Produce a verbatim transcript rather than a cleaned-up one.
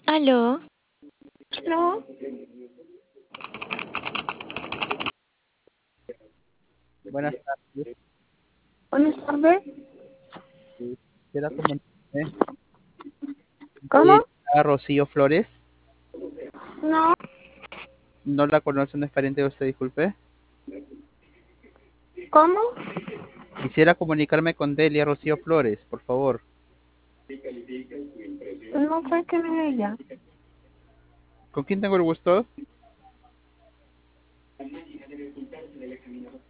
¿Aló? No, Buenas tardes. buenas tardes. eh, Quisiera comunicarme ¿Cómo? eh, a Rocío Flores. No, No la conoce, no es pariente de usted, disculpe. ¿cómo? Quisiera comunicarme con Delia Rocío Flores, por favor. No sé quién es ella. ¿Con quién tengo el gusto?